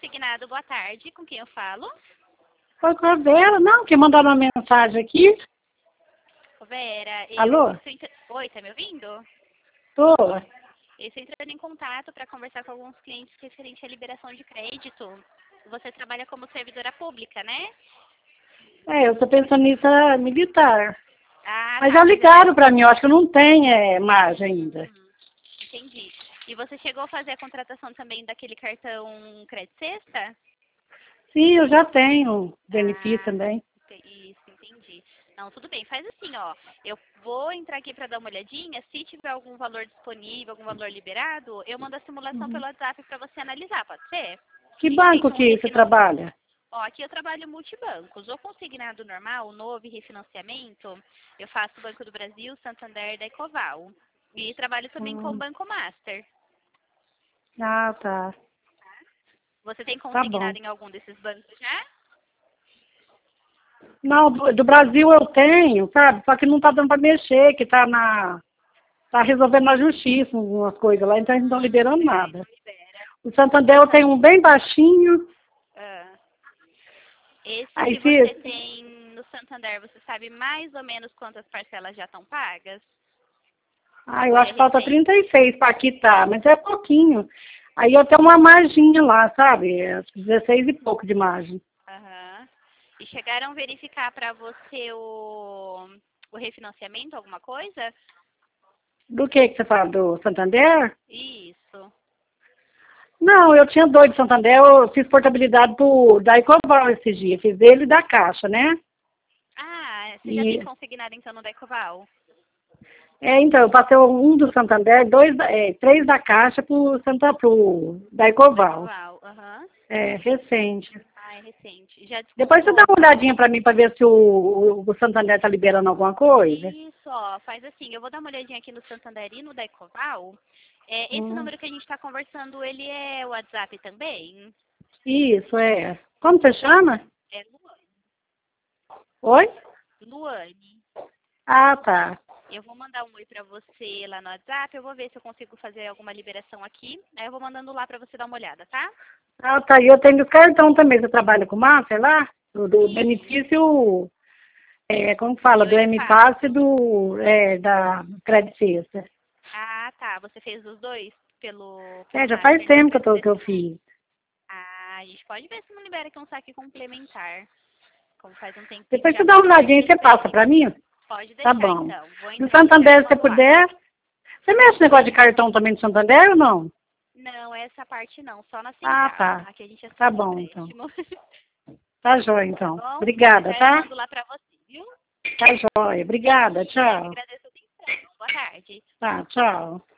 Consignado, boa tarde. Com quem eu falo? Foi com a Vera, não, que mandaram uma mensagem aqui. Ô, Vera, Alô? Oi, tá me ouvindo? Tô. Eu estou entrando em contato para conversar com alguns clientes referente à liberação de crédito. Você trabalha como servidora pública, né? Eu tô pensando nisso militar. Ah, Mas tá. já Mas ligaram pra mim, eu acho que não tem margem ainda. entendi. E você chegou a fazer a contratação também daquele cartão Crédito Sexta? Sim, eu já tenho benefício Ah, também. isso, entendi. Não, tudo bem. Faz assim, ó. Eu vou entrar aqui para dar uma olhadinha. Se tiver algum valor disponível, algum valor liberado, eu mando a simulação pelo WhatsApp para você analisar, pode ser? Que A gente tem banco um que você trabalha? Ó, aqui eu trabalho multibancos. Ou consignado normal, novo e refinanciamento. Eu faço Banco do Brasil, Santander da Ecoval. E trabalho também com o Hum. Banco Master. Ah, tá. Você tem Tá bom. consignado em algum desses bancos já? Não, do Brasil eu tenho, sabe? Só que não tá dando pra mexer, que tá resolvendo na justiça umas coisas lá, então eles não estão liberando nada. Libera. O Santander eu tenho um bem baixinho, Ah. Esse aí que você se tem no Santander, você sabe mais ou menos quantas parcelas já estão pagas? eu Ou ele acho é que falta recente? 36 para quitar, mas é pouquinho. Aí eu tenho uma marginha lá, sabe? 16 e pouco de margem. Aham. E chegaram a verificar para você o refinanciamento, alguma coisa? Do que você fala? Do Santander? Isso. Não, eu tinha dois de Santander, eu fiz portabilidade da Ecoval esses dias, fiz dele e da Caixa, né? Ah, você já tem E, consignado então no Decoval? então, eu passei um do Santander, três da Caixa da Ecoval. Decoval, aham. É, recente. Ah, é recente. Já Depois você dá descontou? uma olhadinha para mim para ver se o Santander tá liberando alguma coisa. Isso, ó, faz assim, eu vou dar uma olhadinha aqui no Santander e no Decoval. Esse Hum, número que a gente está conversando, ele é o WhatsApp também? isso, é. Como você chama? É Oi? Luane. Ah, tá. Eu vou mandar um oi pra você lá no WhatsApp. Eu vou ver se eu consigo fazer alguma liberação aqui. Aí eu vou mandando lá pra você dar uma olhada, tá? Ah, tá. E eu tenho cartão também. Você trabalha com massa, lá? Do Sim. benefício, como que fala? Do Do M M-Passe e Fácil. da Credit Suisse. Ah, tá. Você fez os dois pelo Já faz Master, né? tempo Pra que eu direcionar. fiz. Ah, a gente pode ver se não libera aqui um saque complementar. Como faz um tempinho que Depois já você dá uma passou, a olhadinha e gente você passa vê. para mim? Pode Tá deixar, bom. então. Vou No entrar aqui já te Santander, se você mando lá. puder. Você mexe no negócio de cartão também no Santander ou não? Não, essa parte não. Só na Ah, central. tá. Aqui a gente é só Tá no bom, então. empréstimo. Tá jóia, Tá então. bom? Já Obrigada, já eu tá? mando lá pra você, viu? Tá jóia. Obrigada. Imagina, eu que Tchau. agradeço a atenção. Boa tarde. Tá, tchau.